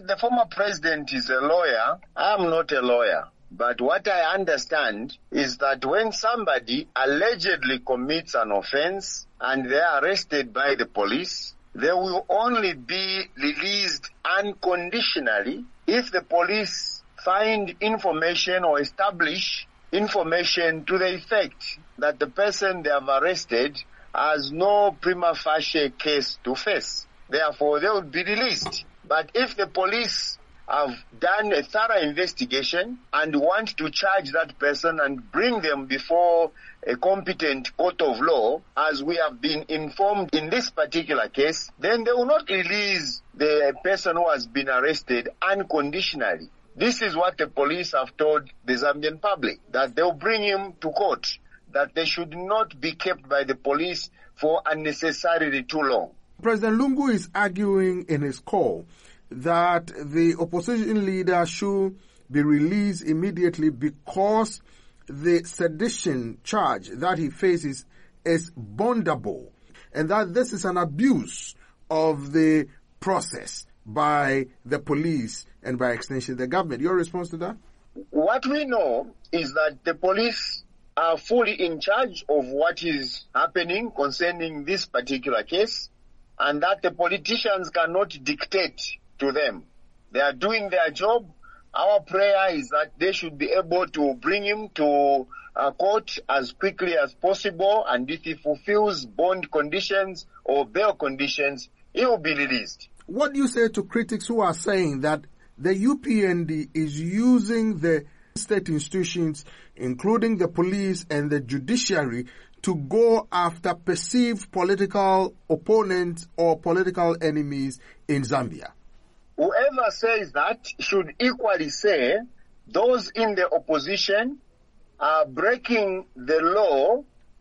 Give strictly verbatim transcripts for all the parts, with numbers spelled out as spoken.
The former president is a lawyer. I am not a lawyer. But what I understand is that when somebody allegedly commits an offense and they are arrested by the police, they will only be released unconditionally if the police find information or establish information to the effect that the person they have arrested has no prima facie case to face. Therefore, they will be released. But if the police have done a thorough investigation and want to charge that person and bring them before a competent court of law, as we have been informed in this particular case, then they will not release the person who has been arrested unconditionally. This is what the police have told the Zambian public, that they'll bring him to court, that they should not be kept by the police for unnecessarily too long. President Lungu is arguing in his call that the opposition leader should be released immediately because the sedition charge that he faces is bondable, and that this is an abuse of the process by the police and by extension the government. Your response to that? What we know is that the police are fully in charge of what is happening concerning this particular case, and that the politicians cannot dictate to them. They are doing their job. Our prayer is that they should be able to bring him to a court as quickly as possible, and if he fulfills bond conditions or bail conditions, he will be released. What do you say to critics who are saying that the U P N D is using the state institutions, including the police and the judiciary, to go after perceived political opponents or political enemies in Zambia? Whoever says that should equally say those in the opposition are breaking the law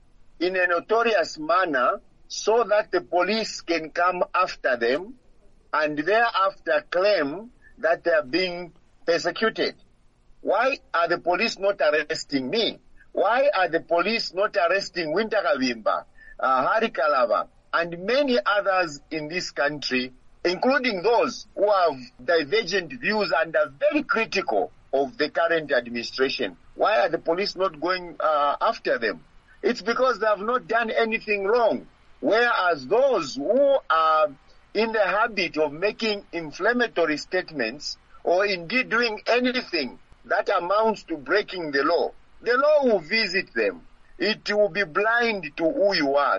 in a notorious manner so that the police can come after them and thereafter claim that they are being persecuted. Why are the police not arresting me? Why are the police not arresting Winter Kavimba, uh, Hari Kalava, and many others in this country, including those who have divergent views and are very critical of the current administration? Why are the police not going uh, after them? It's because they have not done anything wrong. Whereas those who are in the habit of making inflammatory statements or indeed doing anything that amounts to breaking the law, the law will visit them. It will be blind to who you are.